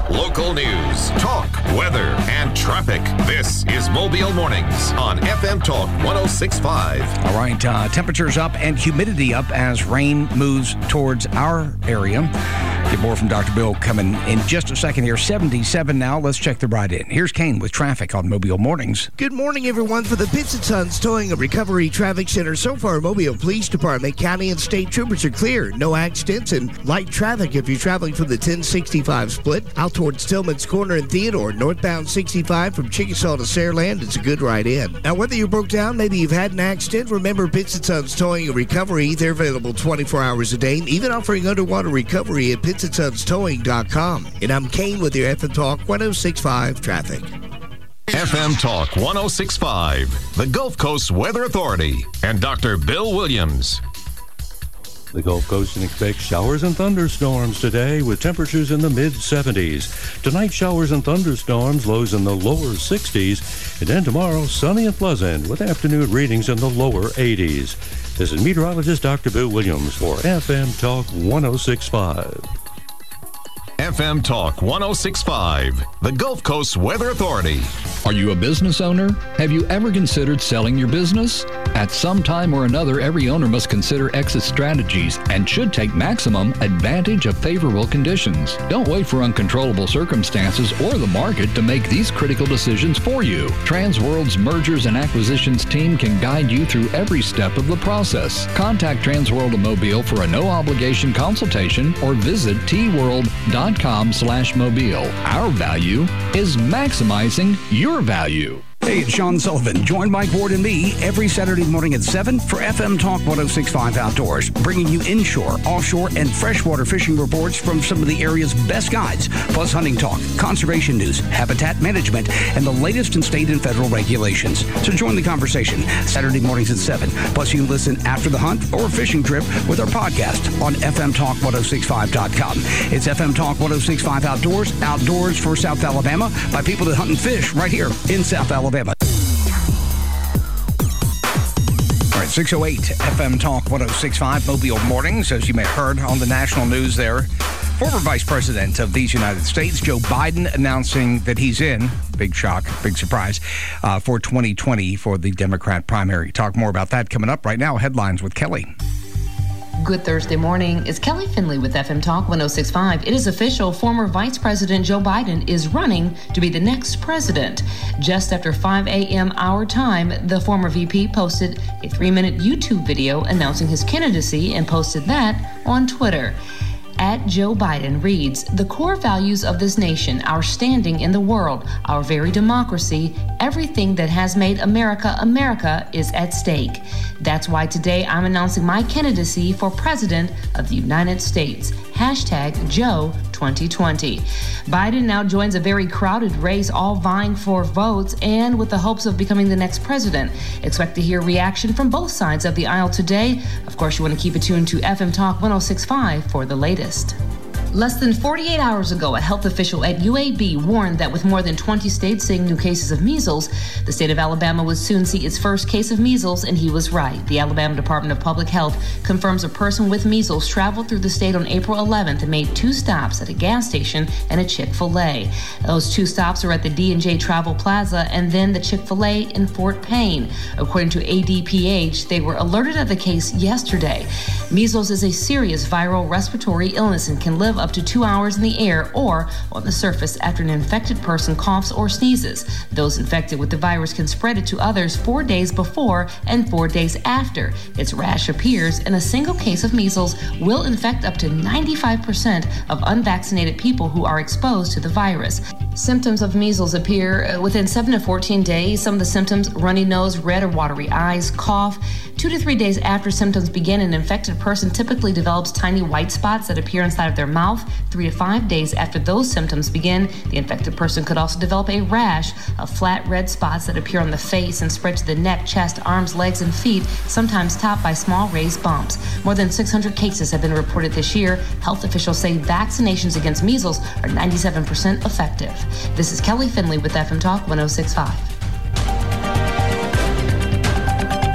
Local news, talk, weather, and traffic. This is Mobile Mornings on FM Talk 106.5. All right, temperatures up and humidity up as rain moves towards our area. Get more from Dr. Bill coming in just a second here. 77 now. Let's check the ride in. Here's Kane with traffic on Mobile Mornings. Good morning, everyone. For the Pitts & Sons Towing and Recovery Traffic Center, so far, Mobile Police Department, county and state troopers are clear. No accidents and light traffic if you're traveling from the 1065 split out towards Tillman's Corner and Theodore. Northbound 65 from Chickasaw to Saraland. It's a good ride in. Now, whether you broke down, maybe you've had an accident, remember Pitts & Sons Towing and Recovery. They're available 24 hours a day, even offering underwater recovery at PittsandSonsTowing.com. And I'm Kane with your FM Talk 106.5 traffic. FM Talk 106.5, the Gulf Coast Weather Authority, and Dr. Bill Williams. The Gulf Coast can expect showers and thunderstorms today with temperatures in the mid-70s. Tonight, showers and thunderstorms, lows in the lower 60s. And then tomorrow, sunny and pleasant with afternoon readings in the lower 80s. This is meteorologist Dr. Bill Williams for FM Talk 106.5. FM Talk 106.5, the Gulf Coast Weather Authority. Are you a business owner? Have you ever considered selling your business? At some time or another, every owner must consider exit strategies and should take maximum advantage of favorable conditions. Don't wait for uncontrollable circumstances or the market to make these critical decisions for you. Transworld's Mergers and Acquisitions team can guide you through every step of the process. Contact Transworld of Mobile for a no-obligation consultation or visit tworld.com/mobile. Our value is maximizing your value. Hey, it's Sean Sullivan. Join Mike Ward and me every Saturday morning at 7 for FM Talk 106.5 Outdoors, bringing you inshore, offshore, and freshwater fishing reports from some of the area's best guides, plus hunting talk, conservation news, habitat management, and the latest in state and federal regulations. So join the conversation Saturday mornings at 7. Plus, you can listen after the hunt or fishing trip with our podcast on FMTalk1065.com. It's FM Talk 106.5 Outdoors, outdoors for South Alabama by people that hunt and fish right here in South Alabama. All right, 608 FM Talk 106.5 Mobile Mornings, as you may have heard on the national news there. Former Vice President of these United States, Joe Biden, announcing that he's in, big shock, big surprise, for 2020 for the Democrat primary. Talk more about that coming up right now. Headlines with Kelly. Good Thursday morning. It's Kelly Finley with FM Talk 106.5. It is official. Former Vice President Joe Biden is running to be the next president. Just after 5 a.m. our time, the former VP posted a 3-minute YouTube video announcing his candidacy and posted that on Twitter. At Joe Biden reads, "The core values of this nation, our standing in the world, our very democracy, everything that has made America America is at stake. That's why today I'm announcing my candidacy for President of the United States. Hashtag Joe 2020. Biden now joins a very crowded race, all vying for votes and with the hopes of becoming the next president. Expect to hear reaction from both sides of the aisle today. Of course, you want to keep it tuned to FM Talk 106.5 for the latest. Less than 48 hours ago, a health official at UAB warned that with more than 20 states seeing new cases of measles, the state of Alabama would soon see its first case of measles, and he was right. The Alabama Department of Public Health confirms a person with measles traveled through the state on April 11th and made 2 stops at a gas station and a Chick-fil-A. Those 2 stops are at the D&J Travel Plaza and then the Chick-fil-A in Fort Payne. According to ADPH, they were alerted of the case yesterday. Measles is a serious viral respiratory illness and can live up to 2 hours in the air or on the surface after an infected person coughs or sneezes. Those infected with the virus can spread it to others 4 days before and 4 days after its rash appears, and a single case of measles will infect up to 95% of unvaccinated people who are exposed to the virus. Symptoms of measles appear within 7 to 14 days. Some of the symptoms: runny nose, red or watery eyes, cough. 2 to 3 days after symptoms begin, an infected person typically develops tiny white spots that appear inside of their mouth. 3 to 5 days after those symptoms begin, the infected person could also develop a rash of flat red spots that appear on the face and spread to the neck, chest, arms, legs, and feet, sometimes topped by small raised bumps. More than 600 cases have been reported this year. Health officials say vaccinations against measles are 97% effective. This is Kelly Finley with FM Talk 106.5.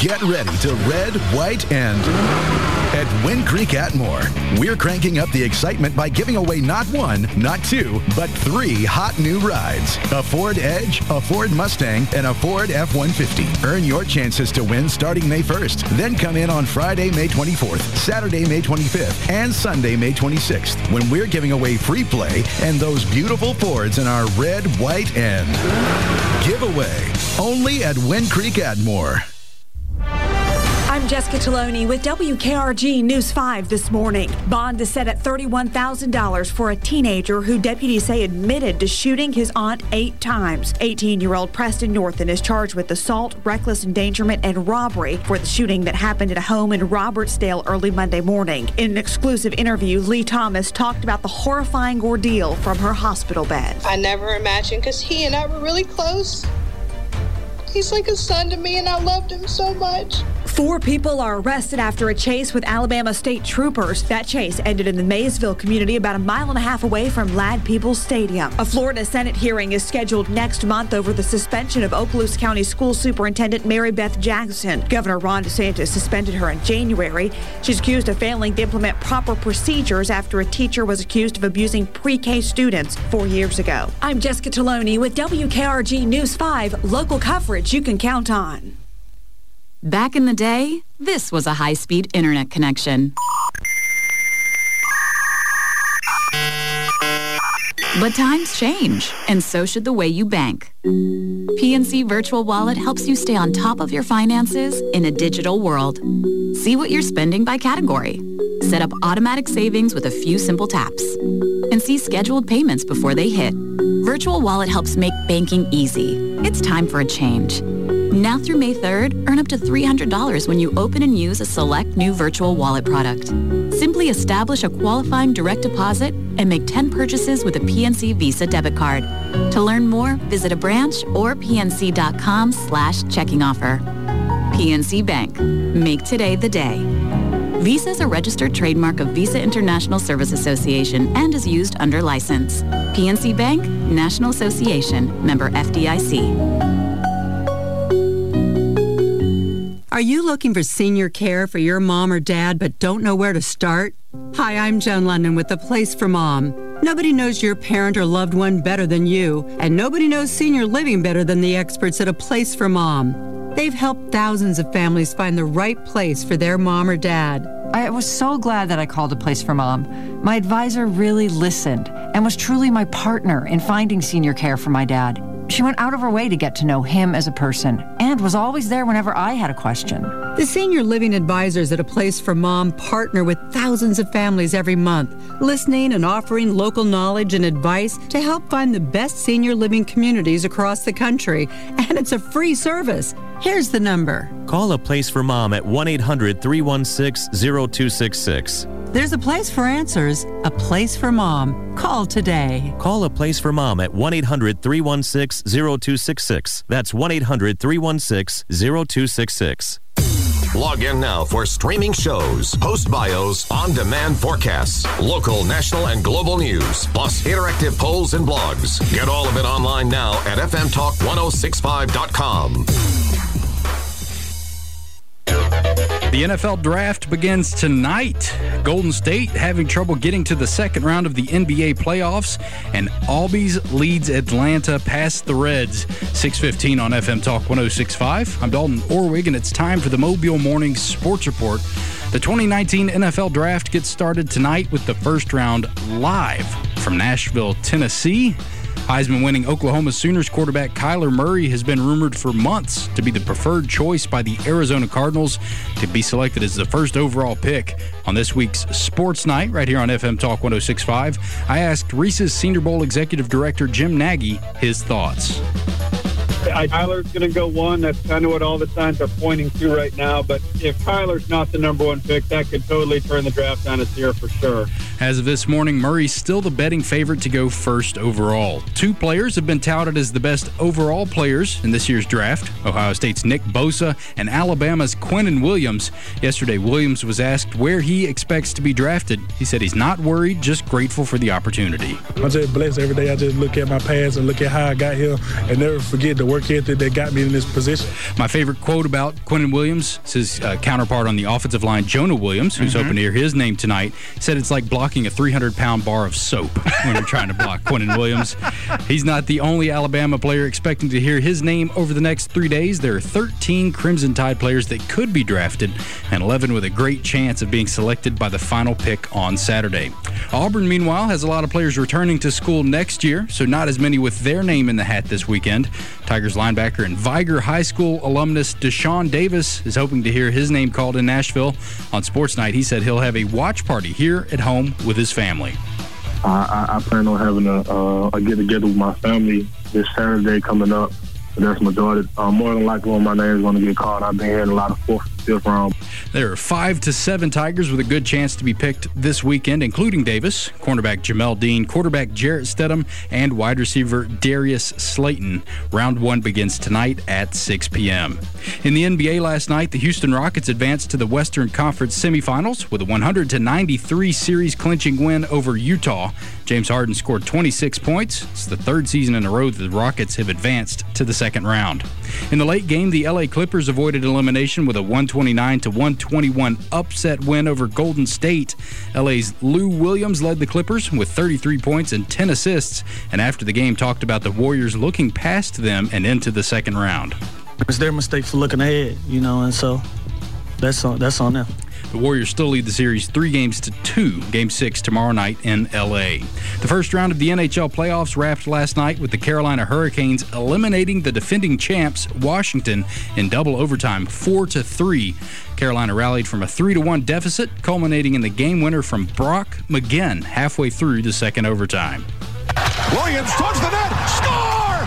Get ready to red, white, and at Wind Creek Atmore, we're cranking up the excitement by giving away not one, not two, but 3 hot new rides. A Ford Edge, a Ford Mustang, and a Ford F-150. Earn your chances to win starting May 1st. Then come in on Friday, May 24th, Saturday, May 25th, and Sunday, May 26th, when we're giving away free play and those beautiful Fords in our red, white, and giveaway. Only at Wind Creek Atmore. I'm Jessica Taloni with WKRG News 5 this morning. Bond is set at $31,000 for a teenager who deputies say admitted to shooting his aunt 8 times. 18-year-old Preston Northen is charged with assault, reckless endangerment, and robbery for the shooting that happened at a home in Robertsdale early Monday morning. In an exclusive interview, Lee Thomas talked about the horrifying ordeal from her hospital bed. I never imagined, because he and I were really close. He's like a son to me, and I loved him so much. 4 people are arrested after a chase with Alabama state troopers. That chase ended in the Maysville community about a 1.5 miles away from Ladd-Peebles Stadium. A Florida Senate hearing is scheduled next month over the suspension of Okaloosa County School Superintendent Mary Beth Jackson. Governor Ron DeSantis suspended her in January. She's accused of failing to implement proper procedures after a teacher was accused of abusing pre-K students 4 years ago. I'm Jessica Taloni with WKRG News 5, local coverage you can count on. Back in the day, this was a high-speed internet connection. But times change, and so should the way you bank. PNC Virtual Wallet helps you stay on top of your finances in a digital world. See what you're spending by category. Set up automatic savings with a few simple taps. And see scheduled payments before they hit. Virtual Wallet helps make banking easy. It's time for a change. Now through May 3rd, earn up to $300 when you open and use a select new Virtual Wallet product. Simply establish a qualifying direct deposit and make 10 purchases with a PNC Visa debit card. To learn more, visit a branch or pnc.com/checking offer. PNC Bank. Make today the day. Visa is a registered trademark of Visa International Service Association and is used under license. PNC Bank, National Association, member FDIC. Are you looking for senior care for your mom or dad but don't know where to start? Hi, I'm Joan London with The Place for Mom. Nobody knows your parent or loved one better than you, and nobody knows senior living better than the experts at A Place for Mom. They've helped thousands of families find the right place for their mom or dad. I was so glad that I called A Place for Mom. My advisor really listened and was truly my partner in finding senior care for my dad. She went out of her way to get to know him as a person and was always there whenever I had a question. The senior living advisors at A Place for Mom partner with thousands of families every month, listening and offering local knowledge and advice to help find the best senior living communities across the country. And it's a free service. Here's the number. Call A Place for Mom at 1-800-316-0266. There's a place for answers, A Place for Mom. Call today. Call A Place for Mom at 1-800-316-0266. That's 1-800-316-0266. Log in now for streaming shows, post bios, on-demand forecasts, local, national, and global news, plus interactive polls and blogs. Get all of it online now at fmtalk1065.com. The NFL draft begins tonight. Golden State having trouble getting to the second round of the NBA playoffs, and Albies leads Atlanta past the Reds. 6:15 on FM Talk 106.5. I'm Dalton Orwig, and it's time for the Mobile Morning Sports Report. The 2019 NFL Draft gets started tonight with the first round live from Nashville, Tennessee. Heisman-winning Oklahoma Sooners quarterback Kyler Murray has been rumored for months to be the preferred choice by the Arizona Cardinals to be selected as the first overall pick. On this week's Sports Night, right here on FM Talk 106.5, I asked Reese's Senior Bowl Executive Director Jim Nagy his thoughts. Kyler's going to go one. That's kind of what all the signs are pointing to right now. But if Kyler's not the number one pick, that could totally turn the draft on its ear for sure. As of this morning, Murray's still the betting favorite to go first overall. 2 players have been touted as the best overall players in this year's draft: Ohio State's Nick Bosa and Alabama's Quinnen Williams. Yesterday, Williams was asked where he expects to be drafted. He said he's not worried, just grateful for the opportunity. I'm just blessed every day. I just look at my past and look at how I got here and never forget the work work ethic that got me in this position. My favorite quote about Quinnen Williams is his counterpart on the offensive line, Jonah Williams, who's hoping to hear his name tonight, said it's like blocking a 300-pound bar of soap when you're trying to block Quinnen Williams. He's not the only Alabama player expecting to hear his name over the next 3 days. There are 13 Crimson Tide players that could be drafted and 11 with a great chance of being selected by the final pick on Saturday. Auburn, meanwhile, has a lot of players returning to school next year, so not as many with their name in the hat this weekend. Tigers linebacker and Viger High School alumnus Deshaun Davis is hoping to hear his name called in Nashville. On Sports Night, he said he'll have a watch party here at home with his family. I plan on having a get-together with my family this Saturday coming up. That's my daughter. More than likely, when my name is going to get called, I've been hearing a lot of fourth and fifth round. There are 5 to 7 Tigers with a good chance to be picked this weekend, including Davis, cornerback Jamel Dean, quarterback Jarrett Stidham, and wide receiver Darius Slayton. Round 1 begins tonight at 6 p.m. In the NBA last night, the Houston Rockets advanced to the Western Conference semifinals with a 100-93 series-clinching win over Utah. James Harden scored 26 points. It's the third season in a row that the Rockets have advanced to the second round. In the late game, the LA Clippers avoided elimination with a 129-121 upset win over Golden State. LA's Lou Williams led the Clippers with 33 points and 10 assists, and after the game talked about the Warriors looking past them and into the second round. It's their mistake for looking ahead, and so that's on them. The Warriors still lead the series 3-2, Game 6 tomorrow night in L.A. The first round of the NHL playoffs wrapped last night with the Carolina Hurricanes eliminating the defending champs, Washington, in double overtime, 4-3. Carolina rallied from a 3-1 deficit, culminating in the game winner from Brock McGinn halfway through the second overtime. Williams towards the net, score!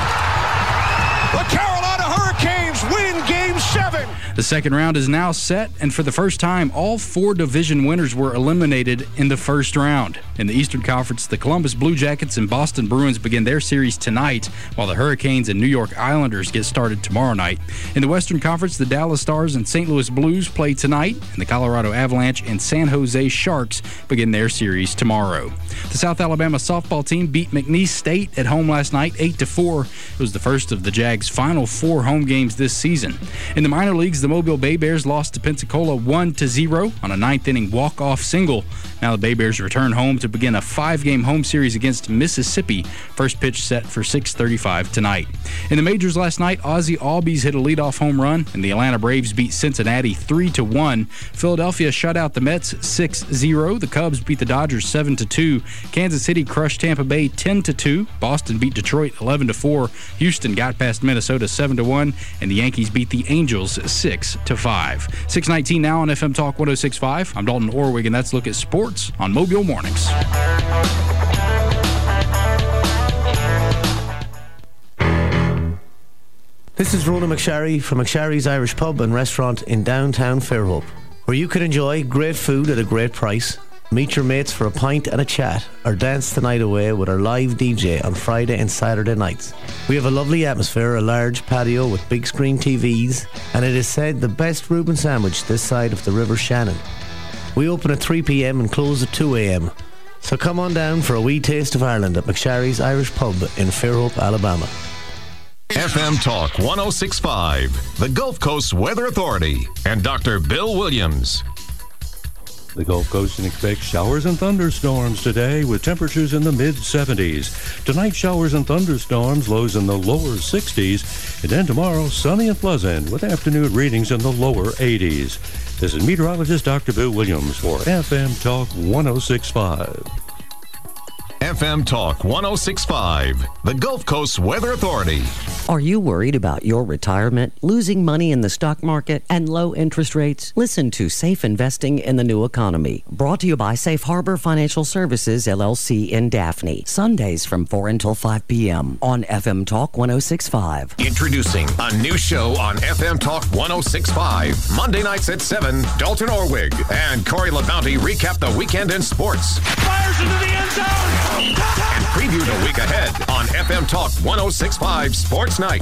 The Carolina Hurricanes win Game 7. The second round is now set, and for the first time, all 4 division winners were eliminated in the first round. In the Eastern Conference, the Columbus Blue Jackets and Boston Bruins begin their series tonight, while the Hurricanes and New York Islanders get started tomorrow night. In the Western Conference, the Dallas Stars and St. Louis Blues play tonight, and the Colorado Avalanche and San Jose Sharks begin their series tomorrow. The South Alabama softball team beat McNeese State at home last night, 8-4. It was the first of the Jags' final 4 home games this season. In the minor leagues, the Mobile Bay Bears lost to Pensacola 1-0 on a 9th-inning walk-off single. Now the Bay Bears return home to begin a 5-game home series against Mississippi. First pitch set for 6:35 tonight. In the majors last night, Ozzie Albies hit a leadoff home run, and the Atlanta Braves beat Cincinnati 3-1. Philadelphia shut out the Mets 6-0. The Cubs beat the Dodgers 7-2. Kansas City crushed Tampa Bay 10-2. Boston beat Detroit 11-4. Houston got past Minnesota 7-1, and the Yankees beat the Angels 6-5. 6:19 now on FM Talk 106.5. I'm Dalton Orwig, and that's a look at sports on Mobile Mornings. This is Rona McSharry from McSharry's Irish Pub and Restaurant in downtown Fairhope, where you can enjoy great food at a great price, meet your mates for a pint and a chat, or dance the night away with our live DJ on Friday and Saturday nights. We have a lovely atmosphere, a large patio with big screen TVs, and it is said the best Reuben sandwich this side of the River Shannon. We open at 3 p.m. and close at 2 a.m. So come on down for a wee taste of Ireland at McSharry's Irish Pub in Fairhope, Alabama. FM Talk 106.5, the Gulf Coast Weather Authority, and Dr. Bill Williams. The Gulf Coast can expect showers and thunderstorms today with temperatures in the mid-70s. Tonight, showers and thunderstorms, lows in the lower 60s. And then tomorrow, sunny and pleasant with afternoon readings in the lower 80s. This is meteorologist Dr. Bill Williams for FM Talk 106.5. FM Talk 106.5, the Gulf Coast Weather Authority. Are you worried about your retirement, losing money in the stock market, and low interest rates? Listen to Safe Investing in the New Economy, brought to you by Safe Harbor Financial Services, LLC in Daphne. Sundays from 4 until 5 p.m. on FM Talk 106.5. Introducing a new show on FM Talk 106.5. Monday nights at 7, Dalton Orwig and Corey LaBounty recap the weekend in sports. Fires into the end zone! And preview the week ahead on FM Talk 106.5 Sports Night.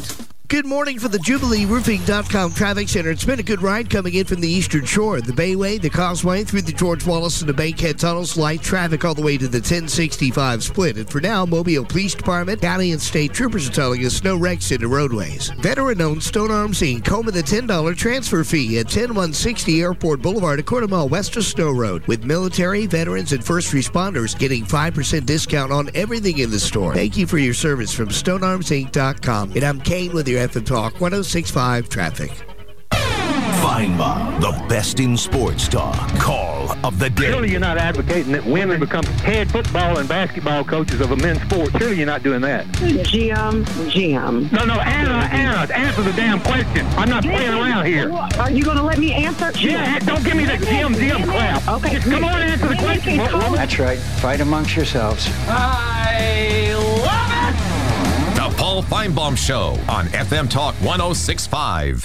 Good morning for the JubileeRoofing.com Traffic Center. It's been a good ride coming in from the Eastern Shore. The Bayway, the Causeway, through the George Wallace and the Bankhead Tunnels. Light traffic all the way to the 1065 split. And for now, Mobile Police Department, county and state troopers are telling us no wrecks in the roadways. Veteran-owned Stone Arms Inc. home of the $10 transfer fee at 10160 Airport Boulevard, a quarter mile west of Snow Road. With military, veterans, and first responders getting 5% discount on everything in the store. Thank you for your service from StoneArmsInc.com. And I'm Kane with your FM Talk 106.5 Traffic. Feinbaum, the best in sports talk. Call of the day. Surely you're not advocating that women become head football and basketball coaches of a men's sport. Surely you're not doing that. GM. No, Anna, answer the damn question. I'm not playing around here. Are you going to let me answer? Yeah, don't give me the GM crap. Okay. Just come on and answer the question. That's right. Fight amongst yourselves. I love it! The Paul Feinbaum Show on FM Talk 106.5.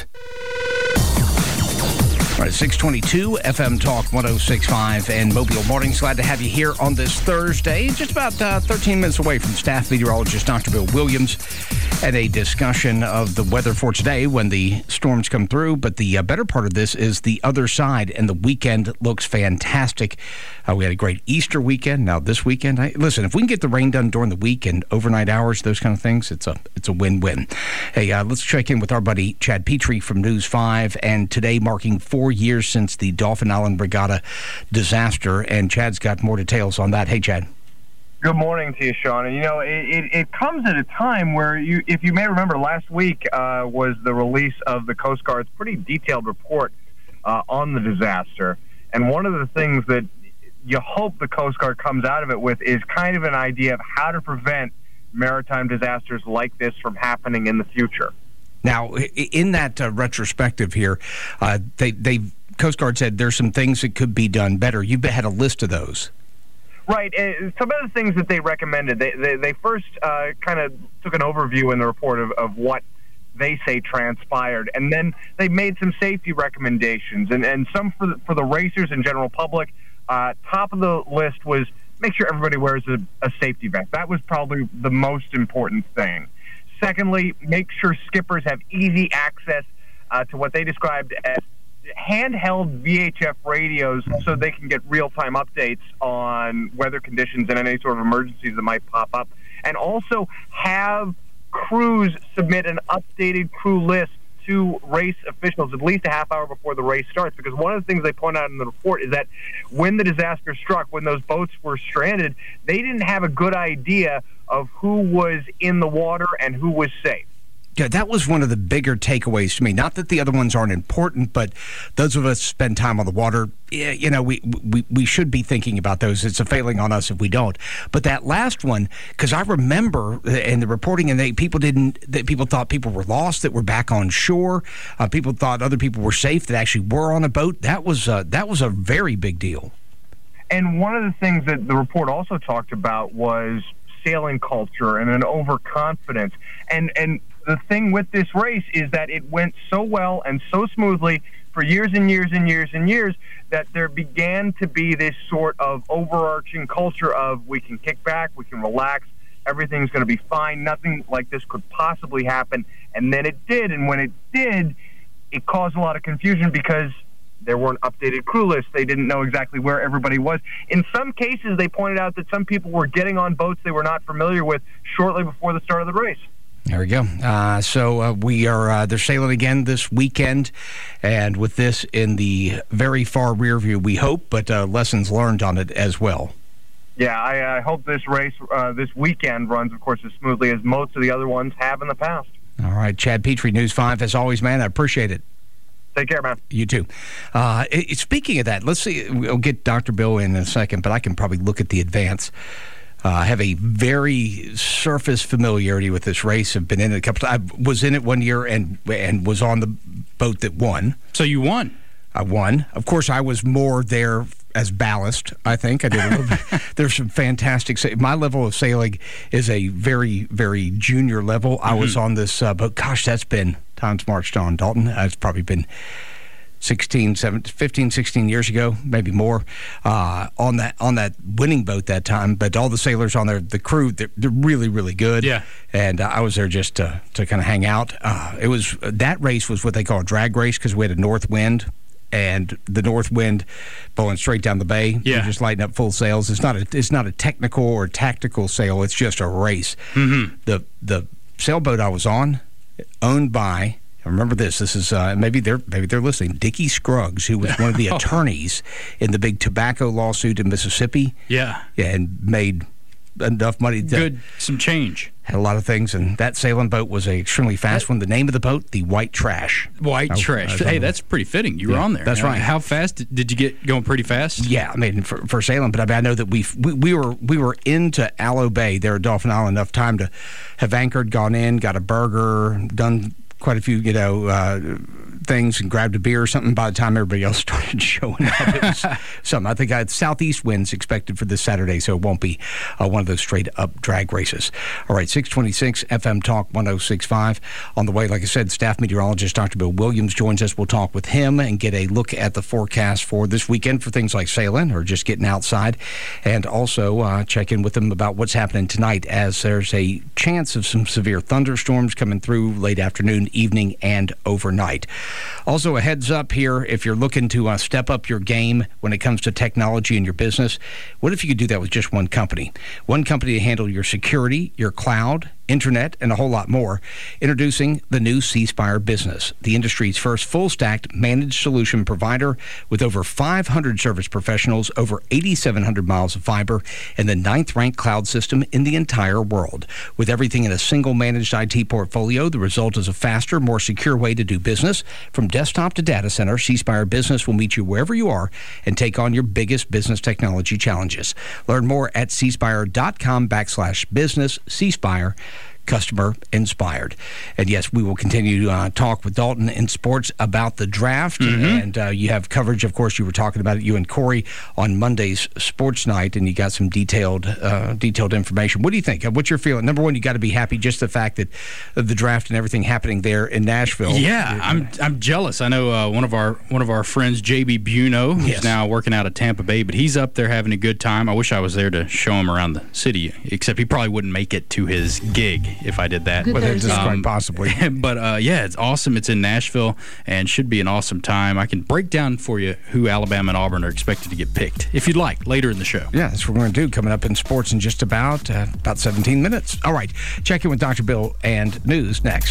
All right, 622 FM Talk 106.5 and Mobile Mornings. Glad to have you here on this Thursday. Just about 13 minutes away from staff meteorologist Dr. Bill Williams and a discussion of the weather for today when the storms come through. But the better part of this is the other side, and the weekend looks fantastic. We had a great Easter weekend. Now this weekend, listen, if we can get the rain done during the week and overnight hours, those kind of things, it's a win-win. Hey, let's check in with our buddy Chad Petrie from News 5, and today marking 4 years since the Dauphin Island Regatta disaster, and Chad's got more details on that. Hey, Chad. Good morning to you, Sean. And, you know, it comes at a time where, if you may remember, last week was the release of the Coast Guard's pretty detailed report on the disaster. And one of the things that you hope the Coast Guard comes out of it with is kind of an idea of how to prevent maritime disasters like this from happening in the future. Now, in that retrospective here, Coast Guard said there's some things that could be done better. You had a list of those. Right. Some of the things that they recommended, they first kind of took an overview in the report of what they say transpired, and then they made some safety recommendations, and some for the racers and general public. Top of the list was make sure everybody wears a safety vest. That was probably the most important thing. Secondly, make sure skippers have easy access to what they described as handheld VHF radios so they can get real-time updates on weather conditions and any sort of emergencies that might pop up. And also have crews submit an updated crew list to race officials at least a half hour before the race starts, because one of the things they point out in the report is that when the disaster struck, when those boats were stranded, they didn't have a good idea of who was in the water and who was safe. Yeah, that was one of the bigger takeaways to me. Not that the other ones aren't important, but those of us spend time on the water, you know, we should be thinking about those. It's a failing on us if we don't. But that last one, because I remember in the reporting, and people thought people were lost that were back on shore. People thought other people were safe that actually were on a boat. That was a very big deal. And one of the things that the report also talked about was sailing culture and an overconfidence. And the thing with this race is that it went so well and so smoothly for years and years and years and years that there began to be this sort of overarching culture of we can kick back, we can relax, everything's going to be fine, nothing like this could possibly happen. And then it did, and when it did, it caused a lot of confusion because there weren't updated crew lists. They didn't know exactly where everybody was. In some cases, they pointed out that some people were getting on boats they were not familiar with shortly before the start of the race. There we go. So we are, they're sailing again this weekend, and with this in the very far rear view, we hope, but lessons learned on it as well. Yeah, I hope this race, this weekend runs, of course, as smoothly as most of the other ones have in the past. All right, Chad Petrie, News 5, as always, man, I appreciate it. Take care, man. You too. Speaking of that, let's see, we'll get Dr. Bill in a second, but I can probably look at the advance. I have a very surface familiarity with this race. I've been in it a couple times. I was in it one year and was on the boat that won. So you won? I won. Of course, I was more there as ballast, I think. I did a little bit. There's some fantastic... My level of sailing is a very, very junior level. I was on this boat. Gosh, that's been... Time's marched on, Dalton. It's probably been 15, 16 years ago, maybe more, on that winning boat that time. But all the sailors on there, the crew, they're really, really good. Yeah. And I was there just to kind of hang out. That race was what they call a drag race because we had a north wind. And the north wind blowing straight down the bay. Yeah. You're just lighting up full sails. It's not a technical or tactical sail. It's just a race. Mm-hmm. The sailboat I was on, owned by, remember this is maybe they're listening, Dickie Scruggs, who was one of the attorneys in the big tobacco lawsuit in Mississippi. Yeah. And made enough money. Some change. Had a lot of things, and that sailing boat was an extremely fast one. The name of the boat, the White Trash. White Trash. Hey, that's pretty fitting. You were on there. That's right. How fast did you get going? Pretty fast? Yeah, I mean for sailing, but I know that we were into Aloe Bay there at Dauphin Island enough time to have anchored, gone in, got a burger, done quite a few things, and grabbed a beer or something. By the time everybody else started showing up, it was something. I think I had southeast winds expected for this Saturday, so it won't be one of those straight up drag races. All right, 626 FM Talk 106.5 on the way. Like I said, staff meteorologist Dr. Bill Williams joins us. We'll talk with him and get a look at the forecast for this weekend for things like sailing or just getting outside, and also check in with him about what's happening tonight, as there's a chance of some severe thunderstorms coming through late afternoon, evening, and overnight. Also, a heads up here, if you're looking to step up your game when it comes to technology in your business, what if you could do that with just one company? One company to handle your security, your cloud, internet, and a whole lot more. Introducing the new C Spire Business, the industry's first full-stacked managed solution provider with over 500 service professionals, over 8,700 miles of fiber, and the 9th-ranked cloud system in the entire world. With everything in a single managed IT portfolio, the result is a faster, more secure way to do business. From desktop to data center, C Spire Business will meet you wherever you are and take on your biggest business technology challenges. Learn more at cspire.com/business. C Spire, customer inspired. And yes, we will continue to talk with Dalton in sports about the draft. And you have coverage, of course. You were talking about it, you and Corey, on Monday's sports night, and you got some detailed information. What do you think? What's your feeling? Number one, you got to be happy just the fact that of the draft and everything happening there in Nashville. Yeah, I'm jealous. I know one of our friends, JB Buno, who's now working out of Tampa Bay, but he's up there having a good time. I wish I was there to show him around the city, except he probably wouldn't make it to his gig if I did that. Quite possibly. But yeah, it's awesome. It's in Nashville and should be an awesome time. I can break down for you who Alabama and Auburn are expected to get picked, if you'd like, later in the show. Yeah, that's what we're going to do coming up in sports in just about 17 minutes. All right, check in with Dr. Bill and news next.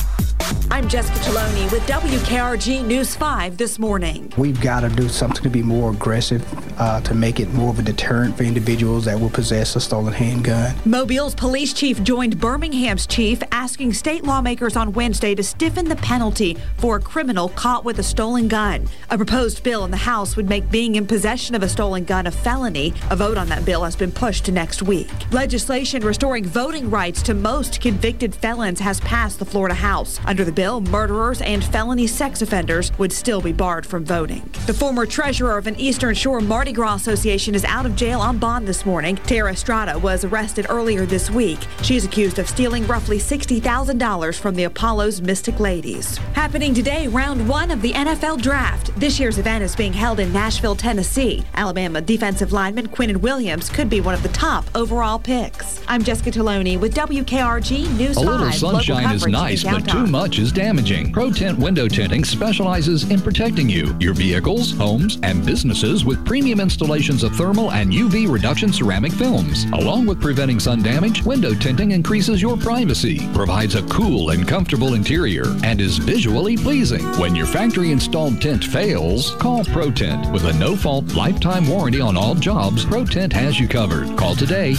I'm Jessica Chaloni with WKRG News 5 this morning. We've got to do something to be more aggressive, to make it more of a deterrent for individuals that will possess a stolen handgun. Mobile's police chief joined Birmingham's chief, asking state lawmakers on Wednesday to stiffen the penalty for a criminal caught with a stolen gun. A proposed bill in the House would make being in possession of a stolen gun a felony. A vote on that bill has been pushed to next week. Legislation restoring voting rights to most convicted felons has passed the Florida House. Under the bill, murderers and felony sex offenders would still be barred from voting. The former treasurer of an Eastern Shore Mardi Gras association is out of jail on bond this morning. Tara Estrada was arrested earlier this week. She is accused of stealing roughly $60,000 from the Apollo's Mystic Ladies. Happening today, round one of the NFL Draft. This year's event is being held in Nashville, Tennessee. Alabama defensive lineman Quinnen Williams could be one of the top overall picks. I'm Jessica Chaloni with WKRG News 5. A little sunshine is nice, but too much is damaging. ProTint Window Tinting specializes in protecting you, your vehicles, homes, and businesses with premium installations of thermal and UV reduction ceramic films. Along with preventing sun damage, window tinting increases your privacy, provides a cool and comfortable interior, and is visually pleasing. When your factory-installed tint fails, call ProTint. With a no-fault lifetime warranty on all jobs, ProTint has you covered. Call today,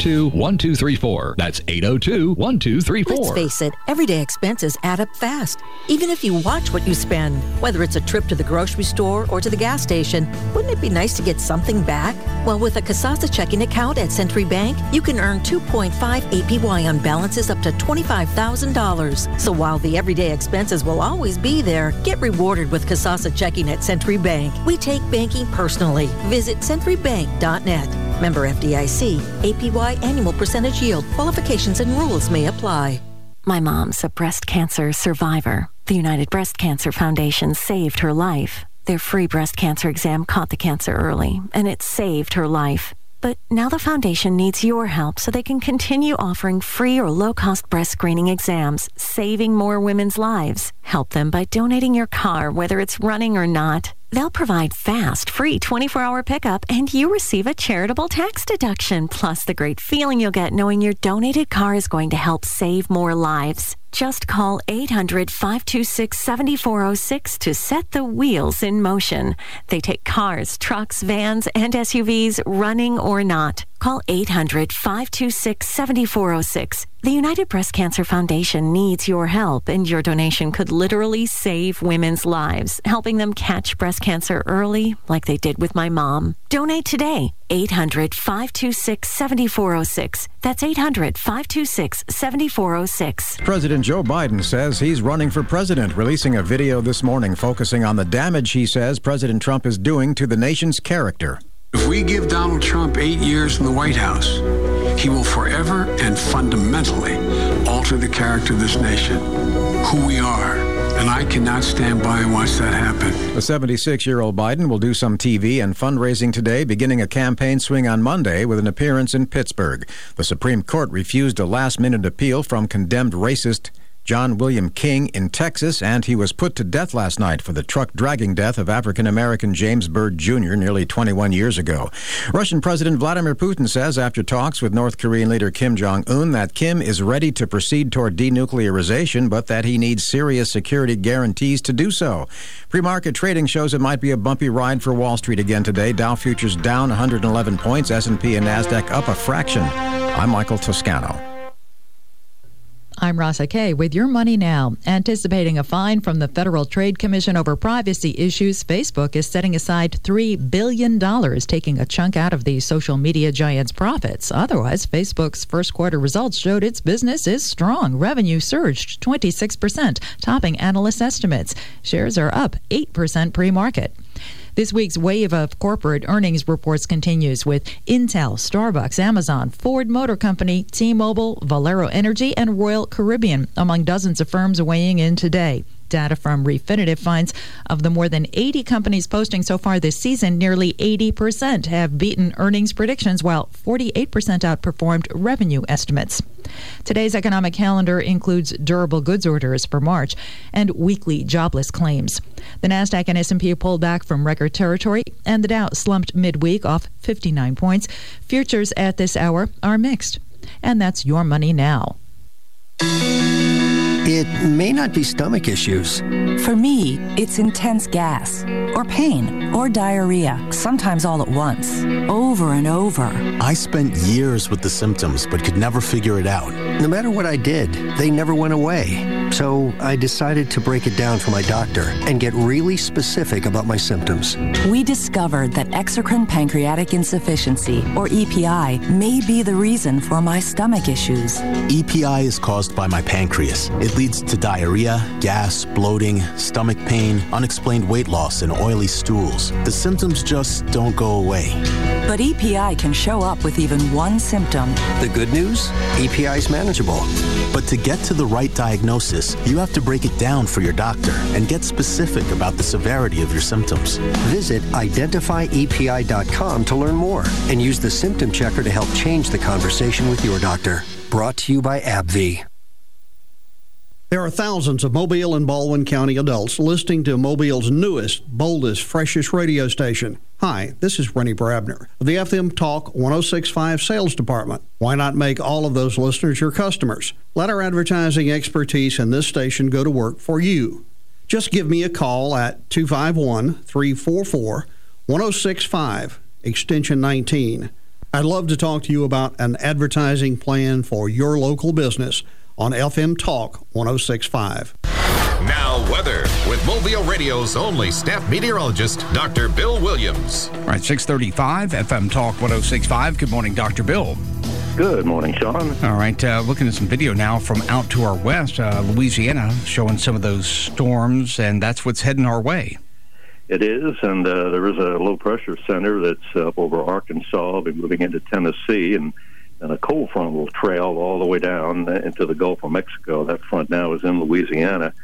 802-1234. That's 802-1234. Let's face it, everyday expenses add up fast. Even if you watch what you spend, whether it's a trip to the grocery store or to the gas station, wouldn't it be nice to get something back? Well, with a Kasasa checking account at Century Bank, you can earn 2.5 APY on balances up to $25,000. So while the everyday expenses will always be there, get rewarded with Kasasa checking at Century Bank. We take banking personally. Visit centurybank.net. Member FDIC. APY annual percentage yield. Qualifications and rules may apply. My mom's a breast cancer survivor. The United Breast Cancer Foundation saved her life. Their free breast cancer exam caught the cancer early, and it saved her life. But now the foundation needs your help so they can continue offering free or low-cost breast screening exams, saving more women's lives. Help them by donating your car, whether it's running or not. They'll provide fast, free 24-hour pickup, and you receive a charitable tax deduction, plus the great feeling you'll get knowing your donated car is going to help save more lives. Just call 800-526-7406 to set the wheels in motion. They take cars, trucks, vans, and SUVs, running or not. Call 800-526-7406. The United Breast Cancer Foundation needs your help, and your donation could literally save women's lives, helping them catch breast cancer early, like they did with my mom. Donate today. 800-526-7406. That's 800-526-7406. President Joe Biden says he's running for president, releasing a video this morning focusing on the damage he says President Trump is doing to the nation's character. If we give Donald Trump 8 years in the White House, he will forever and fundamentally alter the character of this nation, who we are. And I cannot stand by and watch that happen. The 76-year-old Biden will do some TV and fundraising today, beginning a campaign swing on Monday with an appearance in Pittsburgh. The Supreme Court refused a last-minute appeal from condemned racist John William King in Texas, and he was put to death last night for the truck-dragging death of African-American James Byrd Jr. nearly 21 years ago. Russian President Vladimir Putin says after talks with North Korean leader Kim Jong-un that Kim is ready to proceed toward denuclearization, but that he needs serious security guarantees to do so. Pre-market trading shows it might be a bumpy ride for Wall Street again today. Dow futures down 111 points, S&P and NASDAQ up a fraction. I'm Michael Toscano. I'm Rasa Kay with Your Money Now. Anticipating a fine from the Federal Trade Commission over privacy issues, Facebook is setting aside $3 billion, taking a chunk out of the social media giant's profits. Otherwise, Facebook's first quarter results showed its business is strong. Revenue surged 26%, topping analyst estimates. Shares are up 8% pre-market. This week's wave of corporate earnings reports continues with Intel, Starbucks, Amazon, Ford Motor Company, T-Mobile, Valero Energy, and Royal Caribbean, among dozens of firms weighing in today. Data from Refinitiv finds of the more than 80 companies posting so far this season, nearly 80% have beaten earnings predictions, while 48% outperformed revenue estimates. Today's economic calendar includes durable goods orders for March and weekly jobless claims. The Nasdaq and S&P pulled back from record territory, and the Dow slumped midweek off 59 points. Futures at this hour are mixed. And that's Your Money Now. It may not be stomach issues. For me, it's intense gas, or pain, or diarrhea, sometimes all at once, over and over. I spent years with the symptoms, but could never figure it out. No matter what I did, they never went away. So I decided to break it down for my doctor and get really specific about my symptoms. We discovered that exocrine pancreatic insufficiency, or EPI, may be the reason for my stomach issues. EPI is caused by my pancreas. It leads to diarrhea, gas, bloating, stomach pain, unexplained weight loss, and oily stools. The symptoms just don't go away. But EPI can show up with even one symptom. The good news? EPI is manageable. But to get to the right diagnosis, you have to break it down for your doctor and get specific about the severity of your symptoms. Visit identifyepi.com to learn more and use the symptom checker to help change the conversation with your doctor. Brought to you by AbbVie. There are thousands of Mobile and Baldwin County adults listening to Mobile's newest, boldest, freshest radio station. Hi, this is Rennie Brabner of the FM Talk 1065 Sales Department. Why not make all of those listeners your customers? Let our advertising expertise in this station go to work for you. Just give me a call at 251-344-1065, extension 19. I'd love to talk to you about an advertising plan for your local business on FM Talk 1065. Now weather with Mobile Radio's only staff meteorologist, Dr. Bill Williams. All right, 635, FM Talk 1065. Good morning, Dr. Bill. Good morning, Sean. All right, looking at some video now from out to our west, Louisiana, showing some of those storms, and that's what's heading our way. It is, and there is a low-pressure center that's up over Arkansas, moving into Tennessee, and a cold front will trail all the way down into the Gulf of Mexico. That front now is in Louisiana.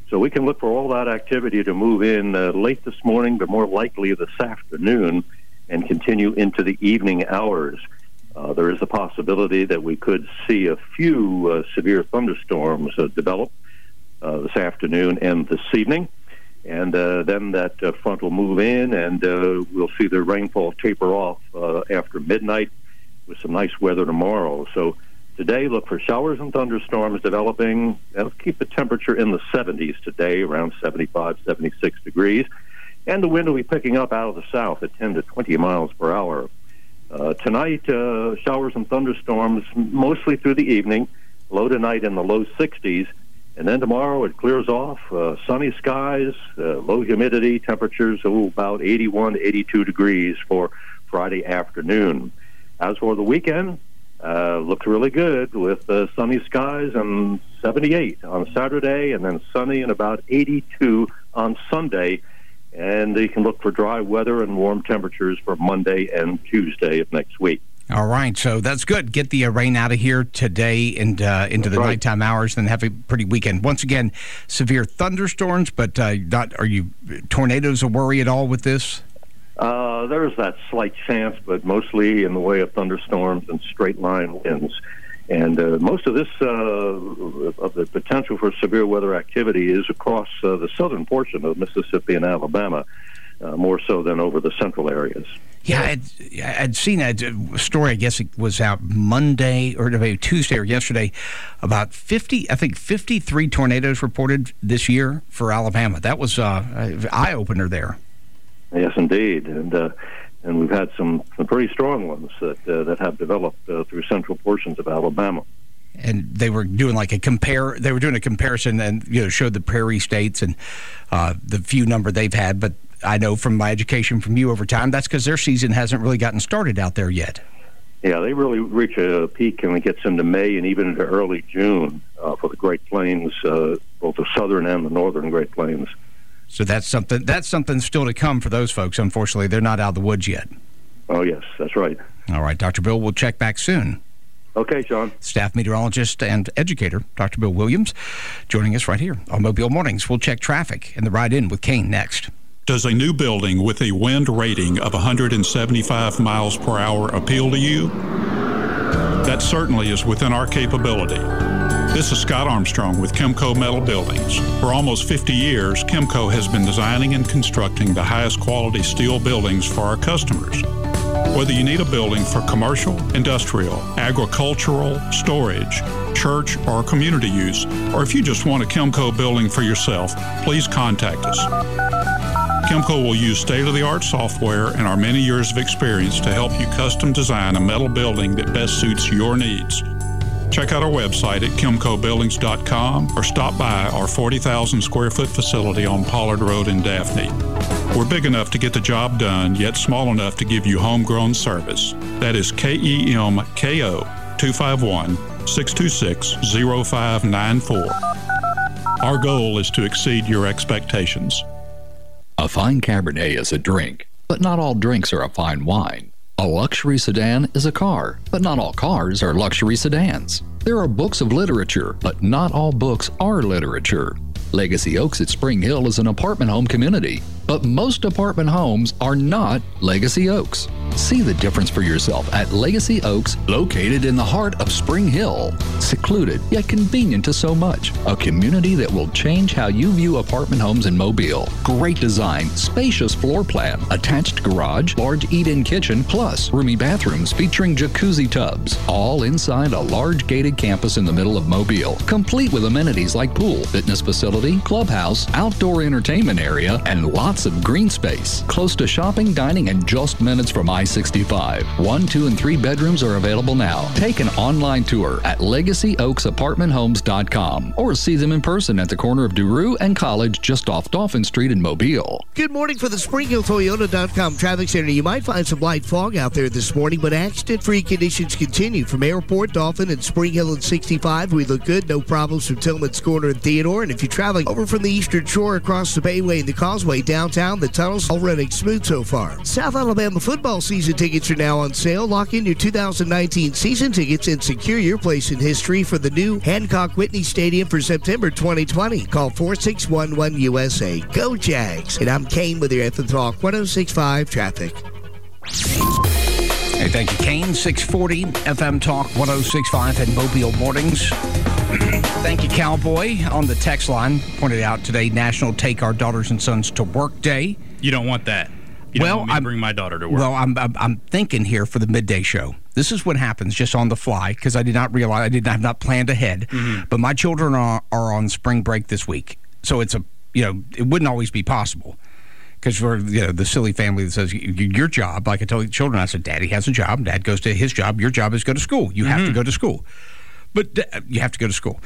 So we can look for all that activity to move in late this morning, but more likely this afternoon, and continue into the evening hours. There is a possibility that we could see a few severe thunderstorms develop this afternoon and this evening. And then that front will move in, and we'll see the rainfall taper off after midnight with some nice weather tomorrow. So today, look for showers and thunderstorms developing. That'll keep the temperature in the 70s today, around 75, 76 degrees. And the wind will be picking up out of the south at 10 to 20 miles per hour. Tonight, showers and thunderstorms mostly through the evening, low tonight in the low 60s. And then tomorrow it clears off, sunny skies, low humidity, temperatures about 81 to 82 degrees for Friday afternoon. As for the weekend, looks really good with sunny skies and 78 on Saturday, and then sunny and about 82 on Sunday. And you can look for dry weather and warm temperatures for Monday and Tuesday of next week. All right, so that's good. Get the rain out of here today and into the nighttime hours, then have a pretty weekend. Once again, severe thunderstorms, but are you tornadoes a worry at all with this? There's that slight chance, but mostly in the way of thunderstorms and straight line winds. And most of this, of the potential for severe weather activity is across the southern portion of Mississippi and Alabama, more so than over the central areas. Yeah, I'd seen a story, I guess it was out Monday or maybe Tuesday or yesterday, about 53 tornadoes reported this year for Alabama. That was an eye-opener there. Yes, indeed. And we've had some pretty strong ones that have developed through central portions of Alabama. And they were doing a comparison and showed the prairie states and the few number they've had, but I know from my education from you over time, that's because their season hasn't really gotten started out there yet. Yeah, they really reach a peak and it gets into May and even into early June for the Great Plains, both the southern and the northern Great Plains. So that's something still to come for those folks. Unfortunately, they're not out of the woods yet. Oh, yes, that's right. All right, Dr. Bill, we'll check back soon. Okay, Sean. Staff meteorologist and educator, Dr. Bill Williams, joining us right here on Mobile Mornings. We'll check traffic and the ride in with Kane next. Does a new building with a wind rating of 175 miles per hour appeal to you? That certainly is within our capability. This is Scott Armstrong with Chemco Metal Buildings. For almost 50 years, Chemco has been designing and constructing the highest quality steel buildings for our customers. Whether you need a building for commercial, industrial, agricultural, storage, church, or community use, or if you just want a Chemco building for yourself, please contact us. Chemco will use state-of-the-art software and our many years of experience to help you custom design a metal building that best suits your needs. Check out our website at chemcobuildings.com or stop by our 40,000 square foot facility on Pollard Road in Daphne. We're big enough to get the job done, yet small enough to give you homegrown service. That is KEMKO 251-626-0594. Our goal is to exceed your expectations. A fine Cabernet is a drink, but not all drinks are a fine wine. A luxury sedan is a car, but not all cars are luxury sedans. There are books of literature, but not all books are literature. Legacy Oaks at Spring Hill is an apartment home community, but most apartment homes are not Legacy Oaks. See the difference for yourself at Legacy Oaks, located in the heart of Spring Hill. Secluded, yet convenient to so much. A community that will change how you view apartment homes in Mobile. Great design, spacious floor plan, attached garage, large eat-in kitchen, plus roomy bathrooms featuring jacuzzi tubs. All inside a large gated campus in the middle of Mobile, complete with amenities like pool, fitness facility, clubhouse, outdoor entertainment area, and lots of green space. Close to shopping, dining, and just minutes from I-65. 1, 2, and 3 bedrooms are available now. Take an online tour at LegacyOaksApartmentHomes.com or see them in person at the corner of DeRue and College just off Dolphin Street in Mobile. Good morning for the SpringHillToyota.com Traffic Center. You might find some light fog out there this morning, but accident-free conditions continue from Airport, Dolphin, and Spring Hill and 65. We look good. No problems from Tillman's Corner and Theodore. And if you're traveling over from the Eastern Shore across the Bayway and the Causeway downtown, the tunnels all running smooth so far. South Alabama football season season tickets are now on sale. Lock in your 2019 season tickets and secure your place in history for the new Hancock Whitney Stadium for September 2020. Call 4611-USA. Go Jags. And I'm Kane with your FM Talk 106.5 traffic. Hey, thank you, Kane. 640 FM Talk 106.5 and Mobile Mornings. Thank you, Cowboy. On the text line, pointed out today, National Take Our Daughters and Sons to Work Day. You don't want that. You don't want me to bring my daughter to work. Well, I'm thinking here for the midday show. This is what happens just on the fly, because I did not realize, I have not planned ahead. Mm-hmm. But my children are on spring break this week. So it's it wouldn't always be possible. Because we're the silly family that says, your job, like I told the children, I said, Daddy has a job, Dad goes to his job, your job is go to school. You have to go to school. But you have to go to school.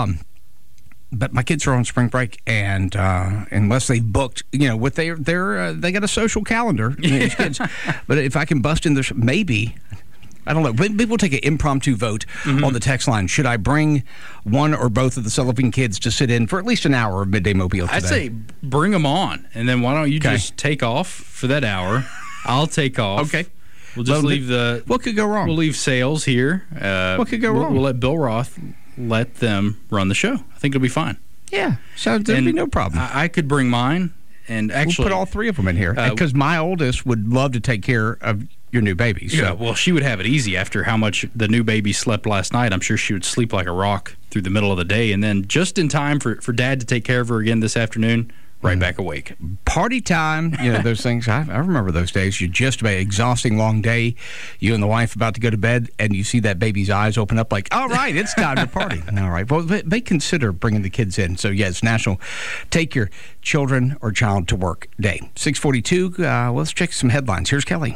But my kids are on spring break, and unless they booked, what they got a social calendar, these kids. But if I can bust in this, maybe, I don't know, maybe we'll take an impromptu vote on the text line. Should I bring one or both of the Sullivan kids to sit in for at least an hour of Midday Mobile today? I'd say bring them on, and then why don't you just take off for that hour? I'll take off. Okay. We'll just leave the... What could go wrong? We'll leave sales here. What could go wrong? We'll let Bill Roth let them run the show. I think it'll be fine. Yeah, so there'll be no problem. I could bring mine, and actually... We'll put all three of them in here, because my oldest would love to take care of your new baby. So. Yeah, well, she would have it easy after how much the new baby slept last night. I'm sure she would sleep like a rock through the middle of the day, and then just in time for Dad to take care of her again this afternoon, right back awake. Party time, those things. I remember those days. You just about exhausting long day. You and the wife about to go to bed, and you see that baby's eyes open up like, all right, it's time to party. All right. Well, they consider bringing the kids in. So, yeah, it's National Take Your Children or Child to Work Day. 642, let's check some headlines. Here's Kelly.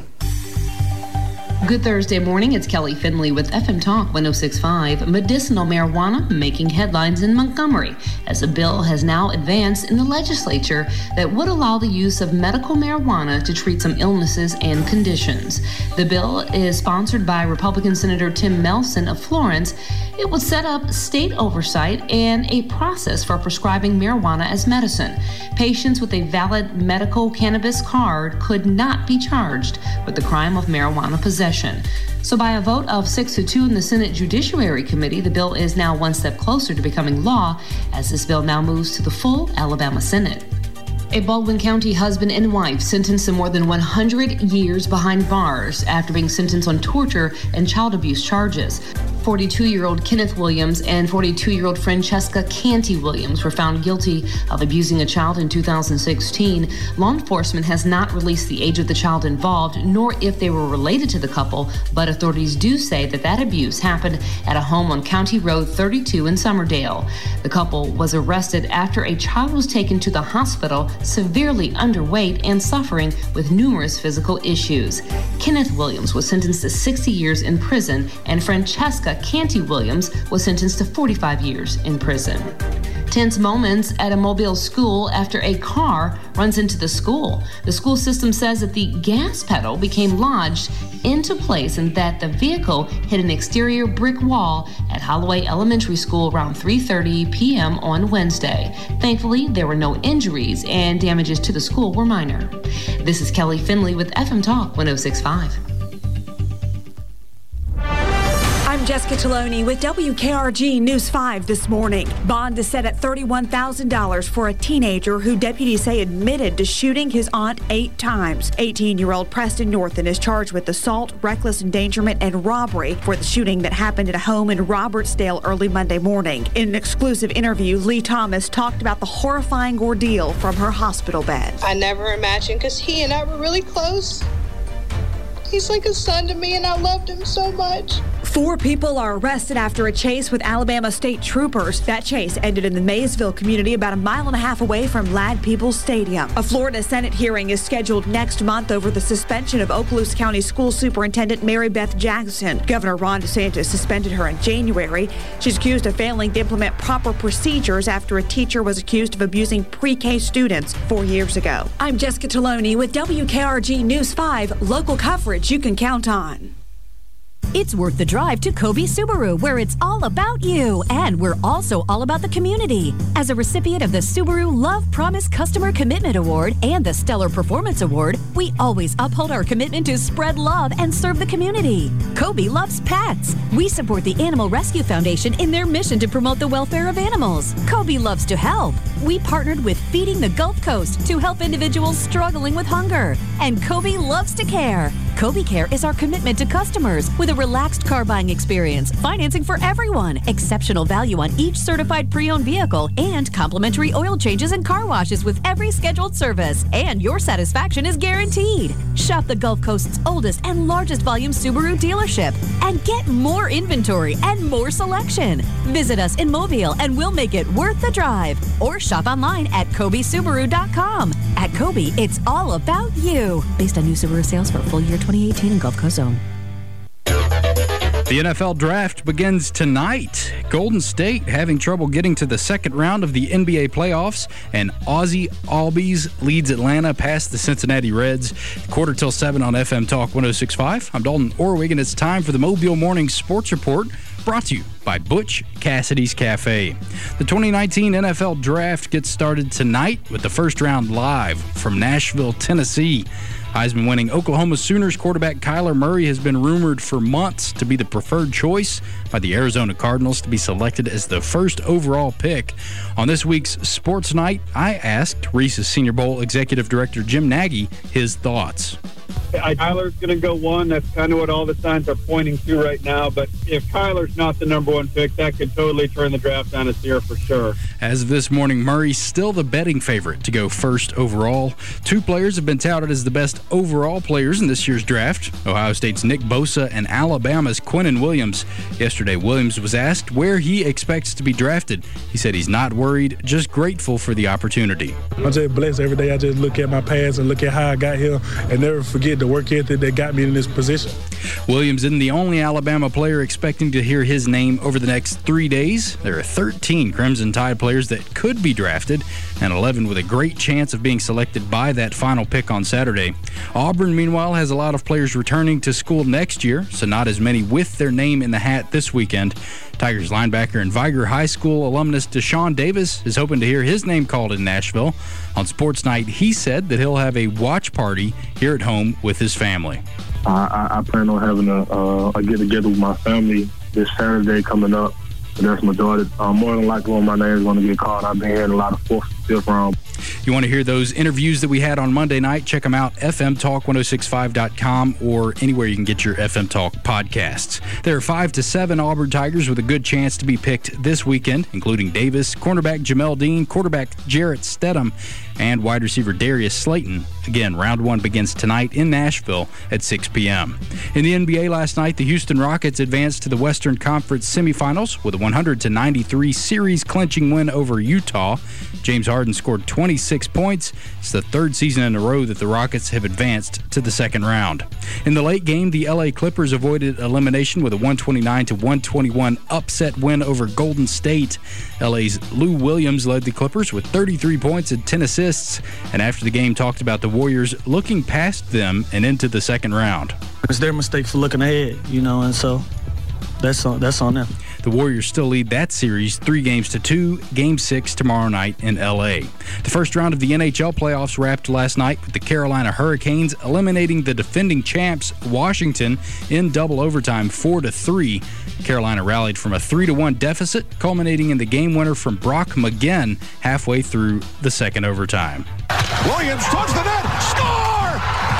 Good Thursday morning. It's Kelly Finley with FM Talk 106.5. Medicinal marijuana making headlines in Montgomery as a bill has now advanced in the legislature that would allow the use of medical marijuana to treat some illnesses and conditions. The bill is sponsored by Republican Senator Tim Melson of Florence. It would set up state oversight and a process for prescribing marijuana as medicine. Patients with a valid medical cannabis card could not be charged with the crime of marijuana possession. So by a vote of 6-2 in the Senate Judiciary Committee, the bill is now one step closer to becoming law as this bill now moves to the full Alabama Senate. A Baldwin County husband and wife sentenced to more than 100 years behind bars after being sentenced on torture and child abuse charges. 42-year-old Kenneth Williams and 42-year-old Francesca Canty Williams were found guilty of abusing a child in 2016. Law enforcement has not released the age of the child involved, nor if they were related to the couple, but authorities do say that abuse happened at a home on County Road 32 in Summerdale. The couple was arrested after a child was taken to the hospital severely underweight and suffering with numerous physical issues. Kenneth Williams was sentenced to 60 years in prison, and Francesca Canty Williams was sentenced to 45 years in prison. Tense moments at a Mobile school after a car runs into the school. The school system says that the gas pedal became lodged into place and that the vehicle hit an exterior brick wall at Holloway Elementary School around 3:30 p.m. on Wednesday. Thankfully, there were no injuries and damages to the school were minor. This is Kelly Finley with FM Talk 106.5. I'm Jessica Taloni with WKRG News 5 this morning. Bond is set at $31,000 for a teenager who deputies say admitted to shooting his aunt 8 times. 18-year-old Preston Northen is charged with assault, reckless endangerment, and robbery for the shooting that happened at a home in Robertsdale early Monday morning. In an exclusive interview, Lee Thomas talked about the horrifying ordeal from her hospital bed. I never imagined, because he and I were really close. He's like a son to me, and I loved him so much. 4 people are arrested after a chase with Alabama state troopers. That chase ended in the Maysville community about a mile and a half away from Ladd-Peebles Stadium. A Florida Senate hearing is scheduled next month over the suspension of Okaloosa County School Superintendent Mary Beth Jackson. Governor Ron DeSantis suspended her in January. She's accused of failing to implement proper procedures after a teacher was accused of abusing pre-K students 4 years ago. I'm Jessica Taloni with WKRG News 5, local coverage you can count on. It's worth the drive to Kobe Subaru, where it's all about you. And we're also all about the community. As a recipient of the Subaru Love Promise Customer Commitment Award and the Stellar Performance Award, we always uphold our commitment to spread love and serve the community. Kobe loves pets. We support the Animal Rescue Foundation in their mission to promote the welfare of animals. Kobe loves to help. We partnered with Feeding the Gulf Coast to help individuals struggling with hunger. And Kobe loves to care. Kobe Care is our commitment to customers with a relaxed car buying experience, financing for everyone, exceptional value on each certified pre-owned vehicle, and complimentary oil changes and car washes with every scheduled service. And your satisfaction is guaranteed. Shop the Gulf Coast's oldest and largest volume Subaru dealership and get more inventory and more selection. Visit us in Mobile and we'll make it worth the drive. Or shop online at KobeSubaru.com. At Kobe, it's all about you. Based on new Subaru sales for full year 2018 in Gulf Coast Zone. The NFL Draft begins tonight. Golden State having trouble getting to the second round of the NBA playoffs, and Aussie Albies leads Atlanta past the Cincinnati Reds. 7:15 on FM Talk 106.5. I'm Dalton Orwig, and it's time for the Mobile Morning Sports Report, brought to you by Butch Cassidy's Cafe. The 2019 NFL Draft gets started tonight with the first round live from Nashville, Tennessee. Heisman-winning Oklahoma Sooners quarterback Kyler Murray has been rumored for months to be the preferred choice by the Arizona Cardinals to be selected as the first overall pick. On this week's Sports Night, I asked Reese's Senior Bowl Executive Director Jim Nagy his thoughts. Kyler's going to go one. That's kind of what all the signs are pointing to right now. But if Kyler's not the number one pick, that could totally turn the draft on its ear for sure. As of this morning, Murray's still the betting favorite to go first overall. Two players have been touted as the best overall players in this year's draft: Ohio State's Nick Bosa and Alabama's Quinnen Williams. Yesterday, Williams was asked where he expects to be drafted. He said he's not worried, just grateful for the opportunity. I'm just blessed every day. I just look at my past and look at how I got here and never forget the work ethic that got me in this position. Williams isn't the only Alabama player expecting to hear his name over the next 3 days. There are 13 Crimson Tide players that could be drafted, and 11 with a great chance of being selected by that final pick on Saturday. Auburn, meanwhile, has a lot of players returning to school next year, so not as many with their name in the hat this weekend. Tigers linebacker and Viger High School alumnus Deshaun Davis is hoping to hear his name called in Nashville. On Sports Night, he said that he'll have a watch party here at home with his family. I plan on having a get-together with my family this Saturday coming up. That's my daughter. More than likely when my name is going to get called. I've been hearing a lot of fourth and fifth round. You want to hear those interviews that we had on Monday night? Check them out, fmtalk1065.com, or anywhere you can get your FM Talk podcasts. There are 5 to 7 Auburn Tigers with a good chance to be picked this weekend, including Davis, cornerback Jamel Dean, quarterback Jarrett Stidham, and wide receiver Darius Slayton. Again, round one begins tonight in Nashville at 6 p.m. In the NBA last night, the Houston Rockets advanced to the Western Conference semifinals with a 100-93 series-clinching win over Utah. James Harden scored 26 points. It's the third season in a row that the Rockets have advanced to the second round. In the late game, the LA Clippers avoided elimination with a 129-121 upset win over Golden State. LA's Lou Williams led the Clippers with 33 points and 10 assists, and after the game talked about the Warriors looking past them and into the second round. It's their mistake for looking ahead, and so that's on them. The Warriors still lead that series 3-2, Game 6 tomorrow night in L.A. The first round of the NHL playoffs wrapped last night with the Carolina Hurricanes eliminating the defending champs Washington in double overtime 4-3. Carolina rallied from a 3-1 deficit, culminating in the game winner from Brock McGinn halfway through the second overtime. Williams towards the net, score!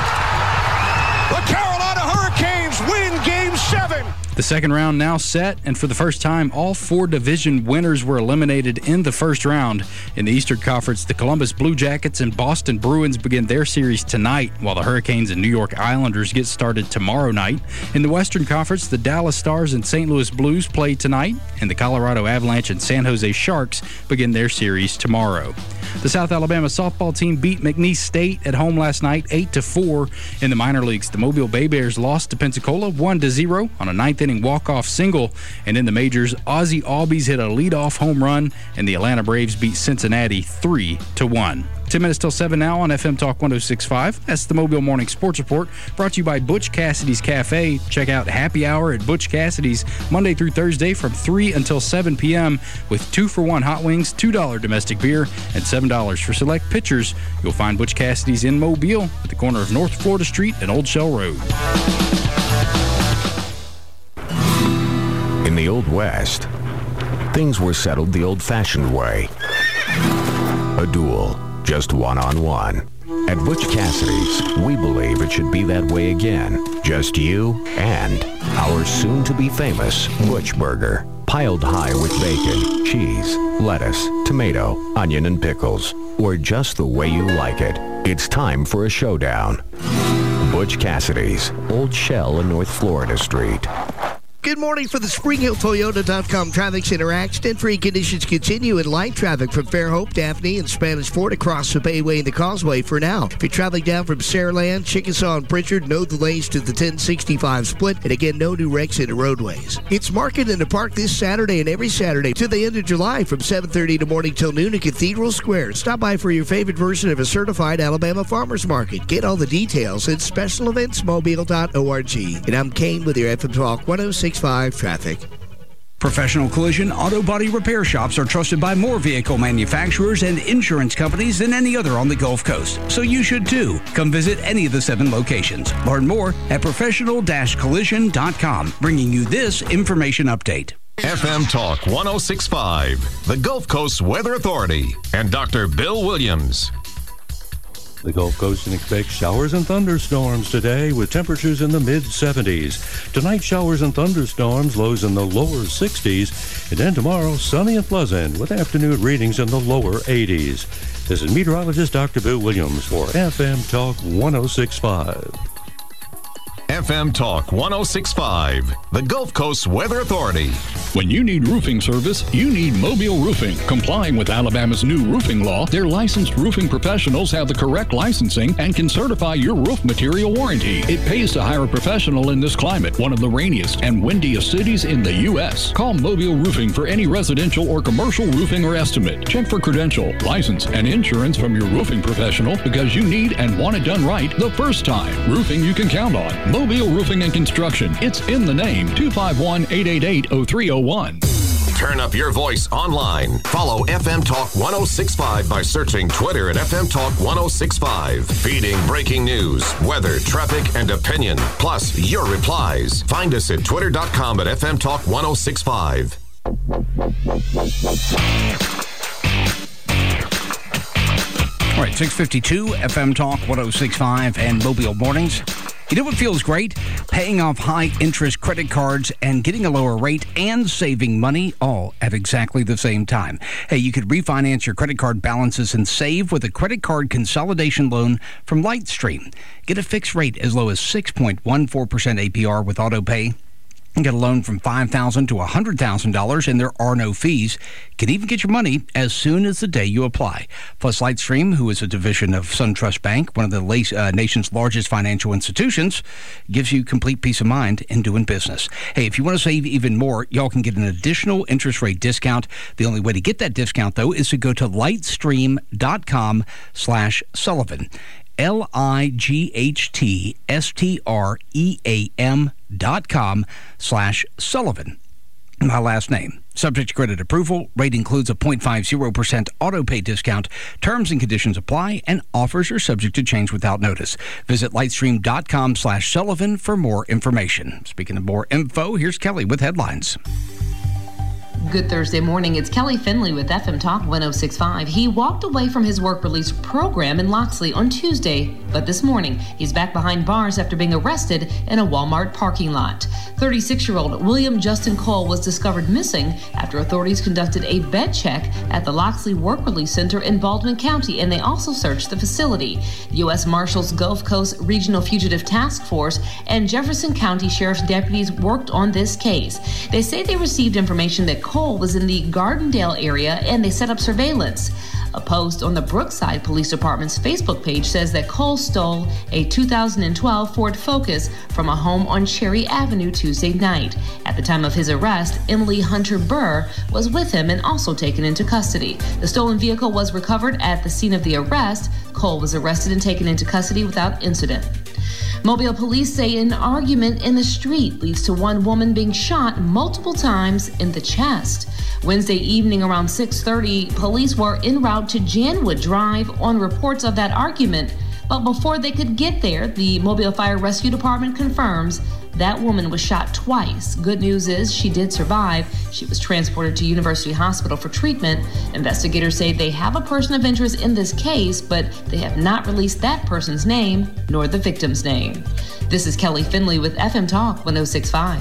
The Carolina Hurricanes win Game 7. The second round now set, and for the first time, all 4 division winners were eliminated in the first round. In the Eastern Conference, the Columbus Blue Jackets and Boston Bruins begin their series tonight, while the Hurricanes and New York Islanders get started tomorrow night. In the Western Conference, the Dallas Stars and St. Louis Blues play tonight, and the Colorado Avalanche and San Jose Sharks begin their series tomorrow. The South Alabama softball team beat McNeese State at home last night 8-4. In the minor leagues, the Mobile Bay Bears lost to Pensacola 1-0 on a 9th inning walk-off single. And in the majors, Ozzie Albies hit a leadoff home run, and the Atlanta Braves beat Cincinnati 3-1. 10 minutes till 7 now on FM Talk 106.5. That's the Mobile Morning Sports Report, brought to you by Butch Cassidy's Cafe. Check out Happy Hour at Butch Cassidy's Monday through Thursday from 3 until 7 p.m. with 2-for-1 hot wings, $2 domestic beer, and $7 for select pitchers. You'll find Butch Cassidy's in Mobile at the corner of North Florida Street and Old Shell Road. In the Old West, things were settled the old-fashioned way. A duel. Just one-on-one. At Butch Cassidy's, we believe it should be that way again. Just you and our soon-to-be famous Butch Burger. Piled high with bacon, cheese, lettuce, tomato, onion, and pickles. Or just the way you like it. It's time for a showdown. Butch Cassidy's, Old Shell and North Florida Street. Good morning for the SpringHillToyota.com Traffic Center. Accident-free conditions continue in light traffic from Fairhope, Daphne, and Spanish Fort across the Bayway and the Causeway for now. If you're traveling down from Saraland, Chickasaw, and Pritchard, no delays to the 1065 split, and again, no new wrecks in the roadways. It's Market in the Park this Saturday and every Saturday to the end of July from 7:30 in the morning till noon at Cathedral Square. Stop by for your favorite version of a certified Alabama farmers market. Get all the details at specialeventsmobile.org. And I'm Kane with your FM Talk 106.5 traffic. Professional collision auto body repair shops are trusted by more vehicle manufacturers and insurance companies than any other on the Gulf Coast. So you should too. Come visit any of the 7 locations. Learn more at professional-collision.com, bringing you this information update. FM Talk 106.5, the Gulf Coast Weather Authority, and Dr. Bill Williams. The Gulf Coast can expect showers and thunderstorms today with temperatures in the mid-70s. Tonight, showers and thunderstorms, lows in the lower 60s. And then tomorrow, sunny and pleasant with afternoon readings in the lower 80s. This is meteorologist Dr. Bill Williams for FM Talk 106.5. FM Talk 106.5, the Gulf Coast Weather Authority. When you need roofing service, you need Mobile Roofing. Complying with Alabama's new roofing law, their licensed roofing professionals have the correct licensing and can certify your roof material warranty. It pays to hire a professional in this climate, one of the rainiest and windiest cities in the U.S. Call Mobile Roofing for any residential or commercial roofing or estimate. Check for credential, license, and insurance from your roofing professional because you need and want it done right the first time. Roofing you can count on. Mobile Roofing and Construction. It's in the name. 251-888-0301. Turn up your voice online. Follow FM Talk 106.5 by searching Twitter at FM Talk 106.5. Feeding breaking news, weather, traffic, and opinion. Plus your replies. Find us at twitter.com at FM Talk 106.5. All right, 652 FM Talk 106.5 and Mobile Mornings. You know what feels great? Paying off high-interest credit cards and getting a lower rate and saving money all at exactly the same time. Hey, you could refinance your credit card balances and save with a credit card consolidation loan from Lightstream. Get a fixed rate as low as 6.14% APR with AutoPay. Get a loan from $5,000 to $100,000, and there are no fees. Can even get your money as soon as the day you apply. Plus, Lightstream, who is a division of SunTrust Bank, one of the nation's largest financial institutions, gives you complete peace of mind in doing business. Hey, if you want to save even more, y'all can get an additional interest rate discount. The only way to get that discount, though, is to go to lightstream.com/Sullivan. lightstream.com/Sullivan. My last name. Subject to credit approval. Rate includes a 0.50% auto pay discount. Terms and conditions apply, and offers are subject to change without notice. Visit lightstream.com/Sullivan for more information. Speaking of more info, here's Kelly with headlines. Good Thursday morning. It's Kelly Finley with FM Talk 106.5. He walked away from his work release program in Loxley on Tuesday, but this morning he's back behind bars after being arrested in a Walmart parking lot. 36-year-old William Justin Cole was discovered missing after authorities conducted a bed check at the Loxley Work Release Center in Baldwin County, and they also searched the facility. U.S. Marshals Gulf Coast Regional Fugitive Task Force and Jefferson County Sheriff's deputies worked on this case. They say they received information that Cole was in the Gardendale area, and they set up surveillance. A post on the Brookside Police Department's Facebook page says that Cole stole a 2012 Ford Focus from a home on Cherry Avenue Tuesday night. At the time of his arrest, Emily Hunter Burr was with him and also taken into custody. The stolen vehicle was recovered at the scene of the arrest. Cole was arrested and taken into custody without incident. Mobile police say an argument in the street leads to one woman being shot multiple times in the chest. Wednesday evening around 6:30, police were en route to Janwood Drive on reports of that argument. But before they could get there, the Mobile Fire Rescue Department confirms that woman was shot twice. Good news is she did survive. She was transported to University Hospital for treatment. Investigators say they have a person of interest in this case, but they have not released that person's name nor the victim's name. This is Kelly Finley with FM Talk 106.5.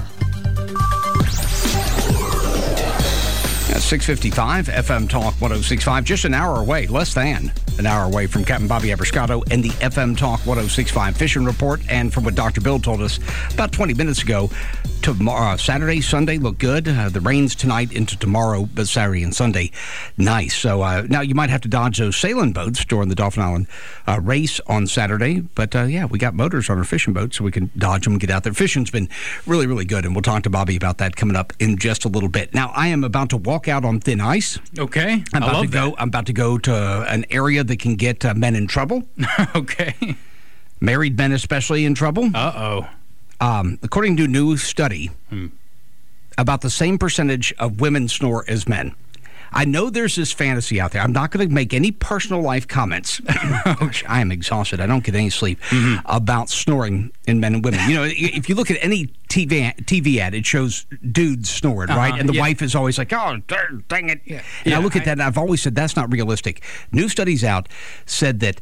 At 6:55, FM Talk 106.5, just an hour away, less than an hour away from Captain Bobby Abrascato and the FM Talk 106.5 Fishing Report. And from what Dr. Bill told us about 20 minutes ago, tomorrow, Saturday, Sunday look good. The rains tonight into tomorrow, but Saturday and Sunday, nice. So now you might have to dodge those sailing boats during the Dauphin Island race on Saturday. But yeah, we got motors on our fishing boats, so we can dodge them and get out there. Fishing's been really, really good, and we'll talk to Bobby about that coming up in just a little bit. Now, I am about to walk out on thin ice. Okay. I'm about to go to an area that can get men in trouble. Okay. Married men especially in trouble. Uh-oh. According to a new study, about the same percentage of women snore as men. I know there's this fantasy out there. I'm not going to make any personal life comments. I am exhausted. I don't get any sleep about snoring in men and women. You know, if you look at any TV ad, it shows dudes snoring, right? And the wife is always like, oh, dang it. Yeah. And I look at that, and I've always said that's not realistic. New studies out said that,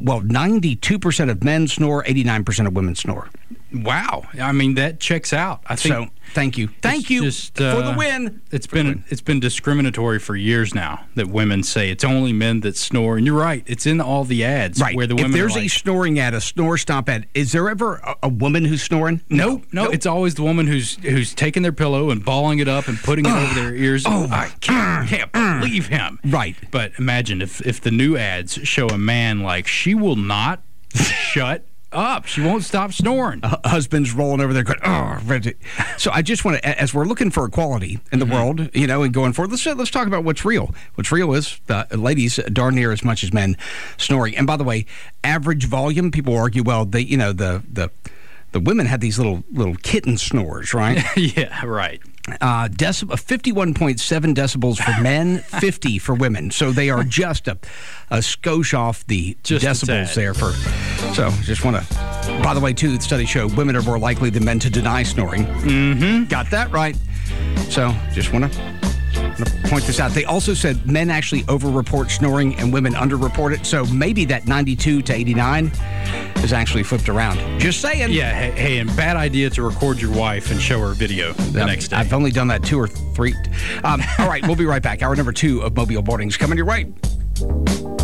92% of men snore, 89% of women snore. Wow. I mean, that checks out. I think. So, thank you. Thank you for the win. It's been discriminatory for years now that women say it's only men that snore. And you're right. It's in all the ads where the women If there's are like, a snoring ad, a snore stop ad, is there ever a woman who's snoring? No. It's always the woman who's taking their pillow and balling it up and putting it over their ears. I can't believe him. Right. But imagine if the new ads show a man like, she will not shut up. She won't stop snoring. Husband's rolling over there going, oh. So I just want to, as we're looking for equality in the world, you know, and going forward, let's talk about what's real. What's real is ladies darn near as much as men snoring. And by the way, average volume, people argue, well, the women have these little kitten snores, right? Yeah, right. 51.7 decibels for men, 50 for women. So they are just a skosh off the decibels there. So just want to, by the way, too, the studies show women are more likely than men to deny snoring. Got that right. So just want to point this out. They also said men actually over-report snoring and women under-report it. So maybe that 92 to 89 is actually flipped around. Just saying. Yeah, hey, and bad idea to record your wife and show her a video the next day. I've only done that 2 or 3. All right, we'll be right back. Hour number 2 of Mobile Mornings coming your way.